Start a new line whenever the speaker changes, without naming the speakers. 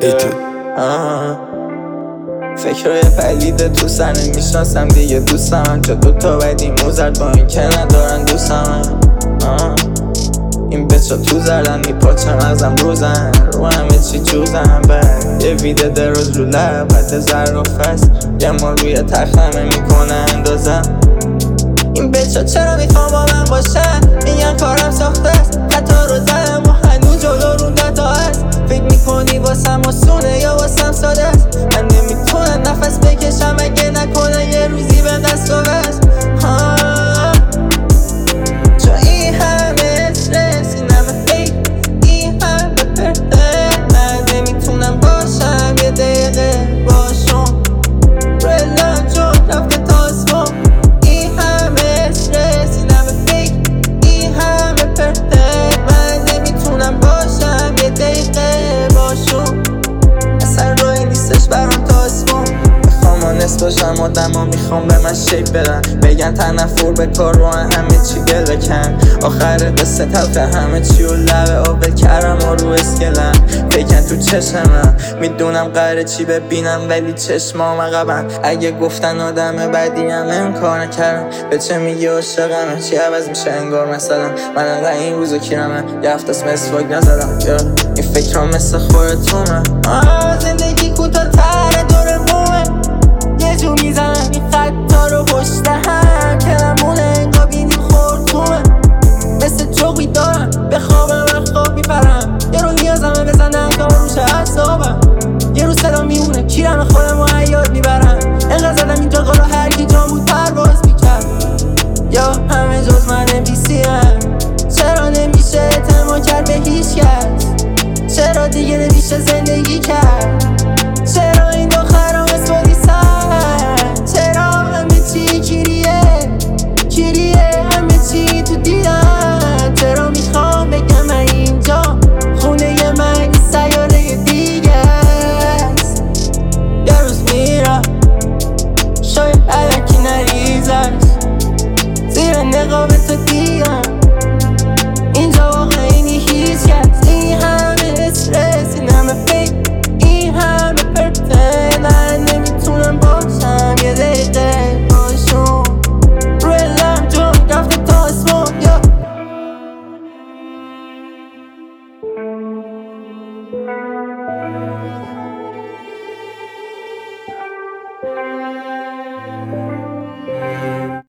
فکرهای پلیده تو سر نمیشناسم دیگه دوستم چه دوتا بدی موزرد با این که ندارن دوستم این بچه تو زردن میپاچه مغزم روزن رو همه چی جوزن بعد یه ویده دراز رو لب حد ظرف است یه ما روی تختمه میکنه اندازم این بچه چرا میخوام با من باشن میگن کارم ساخته است حتی رو زدم و هنوز جلو رو دتا هست فکر میکنی واسم آسونه یا واسم ساده است من نمیتونم نفس بکشم اگه نکنه یه روزی به دست آورست چون این همه استرس این همه فکر این همه پرده من نمیتونم باشم یه دقیقه باشم رلا جون رفته تا اسمم این همه استرس این همه فکر این همه پرده من نمیتونم باشم یه دقیقه باشم اصلا روی نیستش برام تا اسمم نصف باشم آدم ها میخوام به من شیپ بدن بگن تنفر به کار رو همه چی دل بکن آخر قصه تلخه همه چی و لبه آبل کردم و رو اسکلم بگن تو چشمم میدونم قراره چی ببینم ولی چشمام عقبن اگه گفتن آدم بدی هم این کار نکردم به چه میگی عاشقمه چی عوض میشه انگار مثلا من انقدر این روزو کیرمه یه هفته اسم اسفاک نزدم این فکرها مثل خودتونه زندگی کوتاه تره دور مومه یه جو میزنم این خطا رو پشت هم کلمونه انگاه بینیم خورتومه مثل جوقی دارم بخوابم و خواب میپرم یه رو نیازمه بزنم کام روشه اعصابم یه رو صدا میمونه کیرم خودم و حیات میبرم انقدر زدم اینجا قالو هر کی جا بود پرواز میکرد یا همه جز من NPC هم چرا نمیشه اعتماد کرد به هیچ کس چرا دیگه نمیشه زندگی کرد